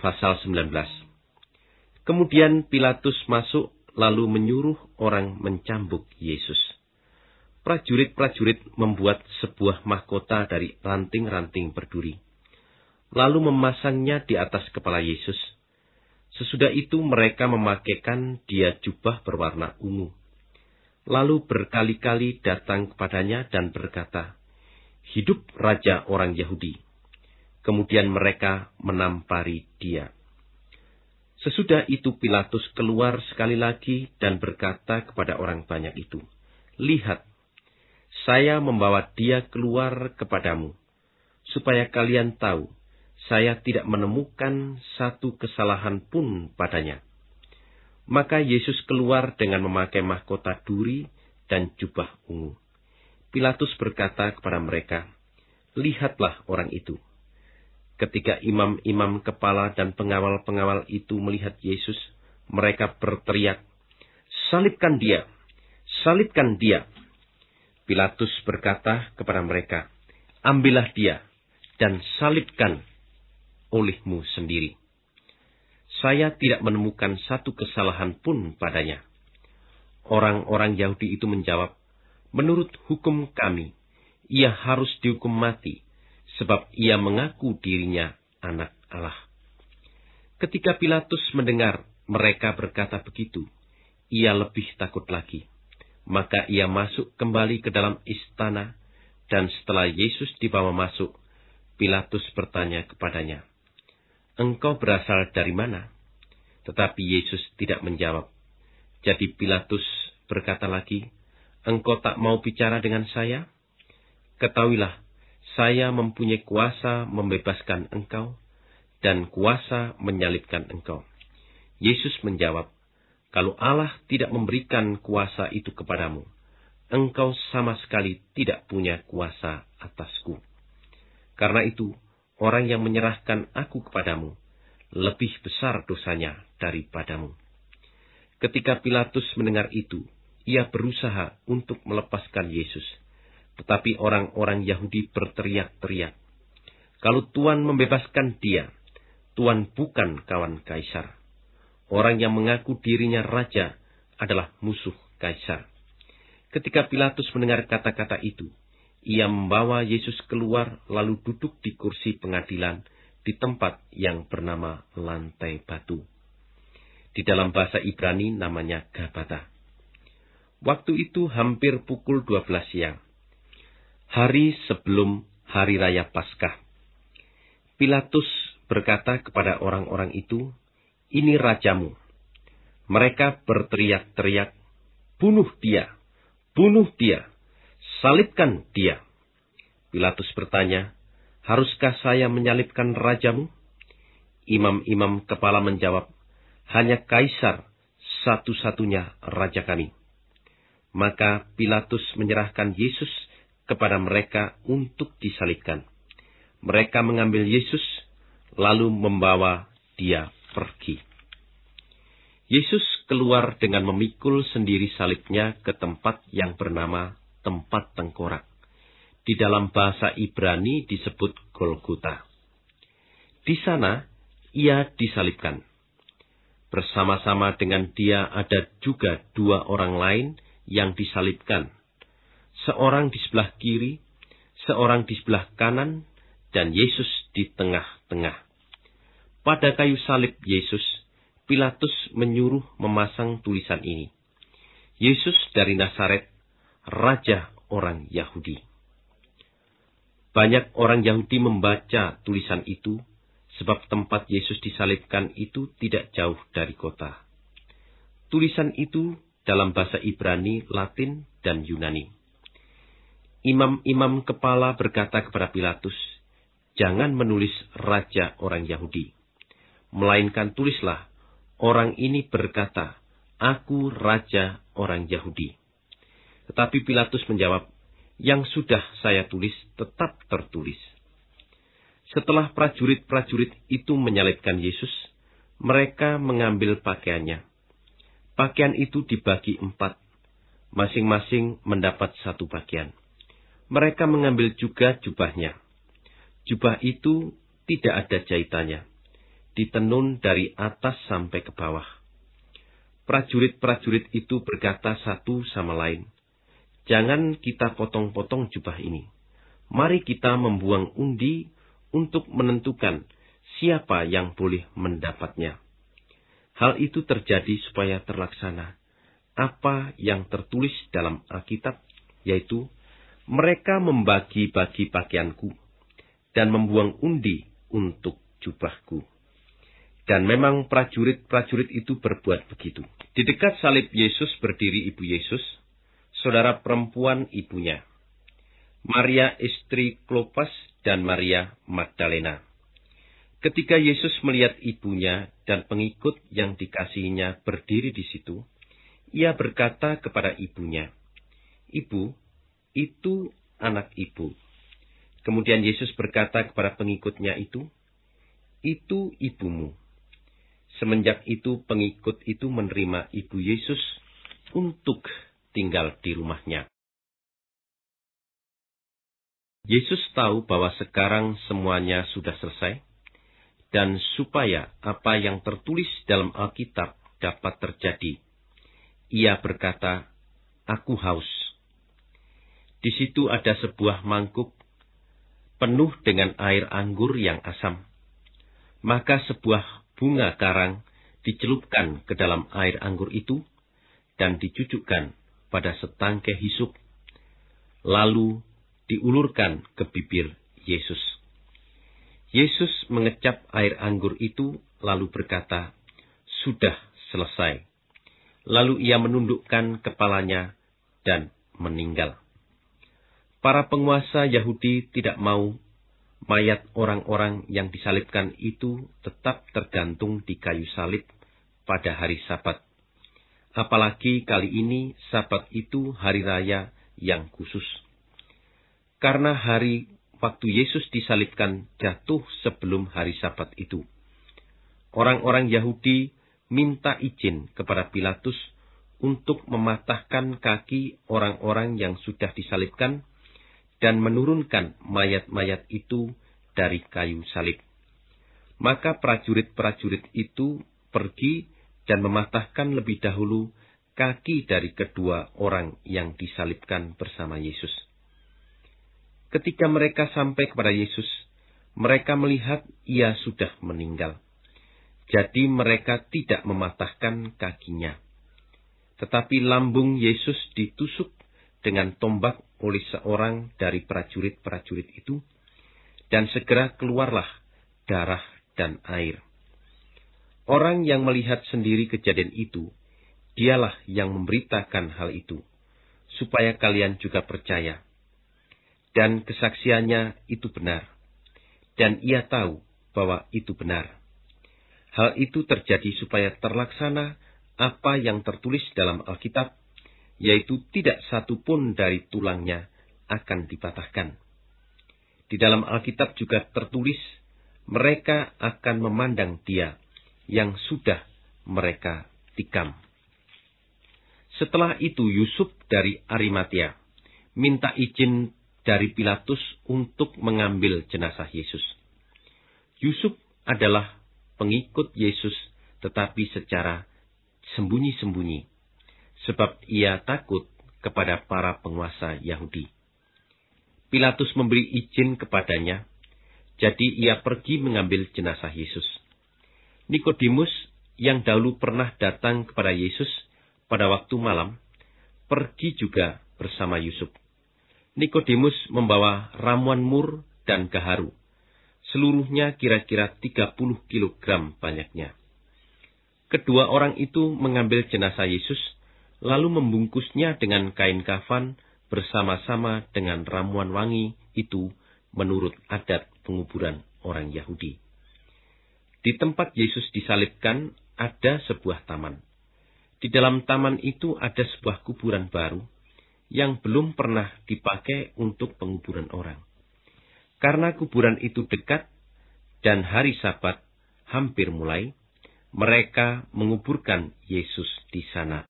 Pasal 19. Kemudian Pilatus masuk lalu menyuruh orang mencambuk Yesus. Prajurit-prajurit membuat sebuah mahkota dari ranting-ranting berduri, lalu memasangnya di atas kepala Yesus. Sesudah itu mereka memakaikan dia jubah berwarna ungu. Lalu berkali-kali datang kepadanya dan berkata, "Hidup Raja orang Yahudi." Kemudian mereka menampari dia. Sesudah itu Pilatus keluar sekali lagi dan berkata kepada orang banyak itu, "Lihat, saya membawa dia keluar kepadamu, supaya kalian tahu, saya tidak menemukan satu kesalahan pun padanya." Maka Yesus keluar dengan memakai mahkota duri dan jubah ungu. Pilatus berkata kepada mereka, "Lihatlah orang itu." Ketika imam-imam kepala dan pengawal-pengawal itu melihat Yesus, mereka berteriak, "Salibkan dia! Salibkan dia!" Pilatus berkata kepada mereka, "Ambillah dia dan salibkan olehmu sendiri. Saya tidak menemukan satu kesalahan pun padanya." Orang-orang Yahudi itu menjawab, "Menurut hukum kami, ia harus dihukum mati, sebab ia mengaku dirinya anak Allah." Ketika Pilatus mendengar mereka berkata begitu, ia lebih takut lagi. Maka ia masuk kembali ke dalam istana, dan setelah Yesus dibawa masuk, Pilatus bertanya kepadanya, "Engkau berasal dari mana?" Tetapi Yesus tidak menjawab. Jadi Pilatus berkata lagi, "Engkau tak mau bicara dengan saya? Ketahuilah, saya mempunyai kuasa membebaskan engkau, dan kuasa menyalibkan engkau." Yesus menjawab, "Kalau Allah tidak memberikan kuasa itu kepadamu, engkau sama sekali tidak punya kuasa atasku. Karena itu, orang yang menyerahkan aku kepadamu, lebih besar dosanya daripadamu." Ketika Pilatus mendengar itu, ia berusaha untuk melepaskan Yesus. Tetapi orang-orang Yahudi berteriak-teriak, "Kalau Tuhan membebaskan dia, Tuhan bukan kawan Kaisar. Orang yang mengaku dirinya raja adalah musuh Kaisar." Ketika Pilatus mendengar kata-kata itu, ia membawa Yesus keluar lalu duduk di kursi pengadilan di tempat yang bernama Lantai Batu. Di dalam bahasa Ibrani namanya Gabata. Waktu itu hampir pukul 12 siang. Hari sebelum Hari Raya Paskah. Pilatus berkata kepada orang-orang itu, "Ini rajamu." Mereka berteriak-teriak, "Bunuh dia! Bunuh dia! Salibkan dia!" Pilatus bertanya, "Haruskah saya menyalibkan rajamu?" Imam-imam kepala menjawab, "Hanya Kaisar satu-satunya raja kami." Maka Pilatus menyerahkan Yesus kepada mereka untuk disalibkan. Mereka mengambil Yesus, lalu membawa dia pergi. Yesus keluar dengan memikul sendiri salibnya ke tempat yang bernama Tempat Tengkorak. Di dalam bahasa Ibrani disebut Golgota. Di sana ia disalibkan. Bersama-sama dengan dia ada juga dua orang lain yang disalibkan. Seorang di sebelah kiri, seorang di sebelah kanan, dan Yesus di tengah-tengah. Pada kayu salib Yesus, Pilatus menyuruh memasang tulisan ini, "Yesus dari Nazaret, Raja orang Yahudi." Banyak orang Yahudi membaca tulisan itu, sebab tempat Yesus disalibkan itu tidak jauh dari kota. Tulisan itu dalam bahasa Ibrani, Latin, dan Yunani. Imam-imam kepala berkata kepada Pilatus, "Jangan menulis Raja orang Yahudi, melainkan tulislah, orang ini berkata, 'Aku Raja orang Yahudi.'" Tetapi Pilatus menjawab, "Yang sudah saya tulis tetap tertulis." Setelah prajurit-prajurit itu menyalibkan Yesus, mereka mengambil pakaiannya. Pakaian itu dibagi 4, masing-masing mendapat 1 bagian. Mereka mengambil juga jubahnya. Jubah itu tidak ada jahitannya. ditenun dari atas sampai ke bawah. Prajurit-prajurit itu berkata satu sama lain, "Jangan kita potong-potong jubah ini. Mari kita membuang undi untuk menentukan siapa yang boleh mendapatnya." Hal itu terjadi supaya terlaksana apa yang tertulis dalam Alkitab, yaitu, "Mereka membagi-bagi pakaianku dan membuang undi untuk jubahku." Dan memang prajurit-prajurit itu berbuat begitu. Di dekat salib Yesus berdiri ibu Yesus, saudara perempuan ibunya, Maria istri Klopas dan Maria Magdalena. Ketika Yesus melihat ibunya dan pengikut yang dikasihinya berdiri di situ, ia berkata kepada ibunya, "Ibu, itu anak ibu." Kemudian Yesus berkata kepada pengikutnya itu ibumu. Semenjak itu pengikut itu menerima ibu Yesus untuk tinggal di rumahnya. Yesus tahu bahwa sekarang semuanya sudah selesai, dan supaya apa yang tertulis dalam Alkitab dapat terjadi, ia berkata, "Aku haus." Di situ ada sebuah mangkuk penuh dengan air anggur yang asam. Maka sebuah bunga karang dicelupkan ke dalam air anggur itu dan dicucukkan pada setangkai hisuk, lalu diulurkan ke bibir Yesus. Yesus mengecap air anggur itu lalu berkata, "Sudah selesai." Lalu ia menundukkan kepalanya dan meninggal. Para penguasa Yahudi tidak mau mayat orang-orang yang disalibkan itu tetap tergantung di kayu salib pada hari Sabat. Apalagi kali ini Sabat itu hari raya yang khusus. Karena hari waktu Yesus disalibkan jatuh sebelum hari Sabat itu, orang-orang Yahudi minta izin kepada Pilatus untuk mematahkan kaki orang-orang yang sudah disalibkan dan menurunkan mayat-mayat itu dari kayu salib. Maka prajurit-prajurit itu pergi dan mematahkan lebih dahulu kaki dari kedua orang yang disalibkan bersama Yesus. Ketika mereka sampai kepada Yesus, mereka melihat ia sudah meninggal. Jadi mereka tidak mematahkan kakinya. Tetapi lambung Yesus ditusuk dengan tombak oleh seorang dari prajurit-prajurit itu, dan segera keluarlah darah dan air. Orang yang melihat sendiri kejadian itu, dialah yang memberitakan hal itu, supaya kalian juga percaya. Dan kesaksiannya itu benar, dan ia tahu bahwa itu benar. Hal itu terjadi supaya terlaksana apa yang tertulis dalam Alkitab, yaitu tidak satu pun dari tulangnya akan dipatahkan. Di dalam Alkitab juga tertulis, mereka akan memandang Dia yang sudah mereka tikam. Setelah itu Yusuf dari Arimatea minta izin dari Pilatus untuk mengambil jenazah Yesus. Yusuf adalah pengikut Yesus, tetapi secara sembunyi-sembunyi, sebab ia takut kepada para penguasa Yahudi. Pilatus memberi izin kepadanya, jadi ia pergi mengambil jenazah Yesus. Nikodemus, yang dahulu pernah datang kepada Yesus pada waktu malam, pergi juga bersama Yusuf. Nikodemus membawa ramuan mur dan gaharu. Seluruhnya kira-kira 30 kilogram banyaknya. Kedua orang itu mengambil jenazah Yesus, lalu membungkusnya dengan kain kafan bersama-sama dengan ramuan wangi itu menurut adat penguburan orang Yahudi. Di tempat Yesus disalibkan ada sebuah taman. Di dalam taman itu ada sebuah kuburan baru yang belum pernah dipakai untuk penguburan orang. Karena kuburan itu dekat dan hari Sabat hampir mulai, mereka menguburkan Yesus di sana.